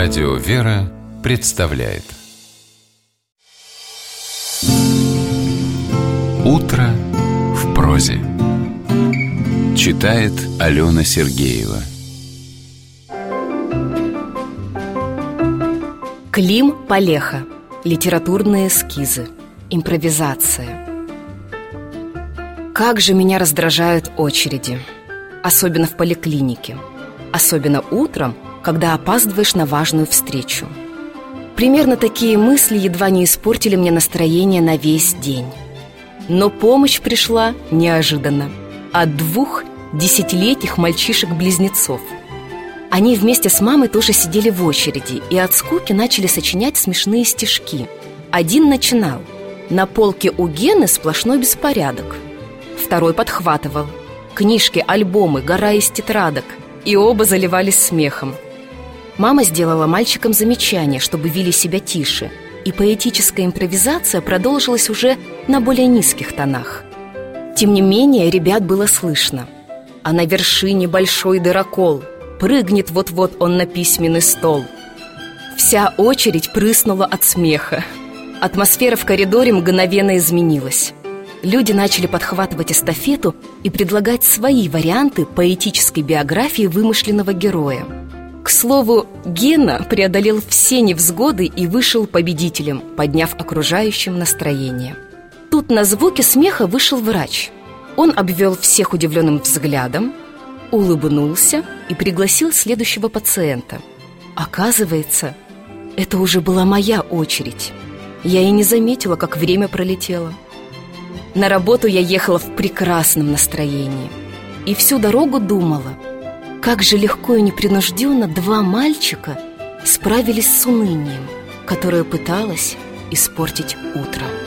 Радио «Вера» представляет «Утро в прозе». Читает Алена Сергеева. Клим Палеха. Литературные эскизы. Импровизация. Как же меня раздражают очереди. Особенно в поликлинике. Особенно утром, когда опаздываешь на важную встречу. Примерно такие мысли едва не испортили мне настроение на весь день. Но помощь пришла неожиданно. От 2 10-летних мальчишек-близнецов. Они вместе с мамой тоже сидели в очереди и от скуки начали сочинять смешные стишки. Один начинал: «На полке у Гены сплошной беспорядок». Второй подхватывал: «Книжки, альбомы, гора из тетрадок». И оба заливались смехом. Мама сделала мальчикам замечание, чтобы вели себя тише, и поэтическая импровизация продолжилась уже на более низких тонах. Тем не менее, ребят было слышно. А на вершине большой дырокол, прыгнет вот-вот он на письменный стол. Вся очередь прыснула от смеха. Атмосфера в коридоре мгновенно изменилась. Люди начали подхватывать эстафету и предлагать свои варианты поэтической биографии вымышленного героя. К слову, Гена преодолел все невзгоды и вышел победителем, подняв окружающим настроение. Тут на звуки смеха вышел врач. Он обвел всех удивленным взглядом, улыбнулся и пригласил следующего пациента. Оказывается, это уже была моя очередь. Я и не заметила, как время пролетело. На работу я ехала в прекрасном настроении и всю дорогу думала, как же легко и непринужденно 2 мальчика справились с унынием, которое пыталось испортить утро.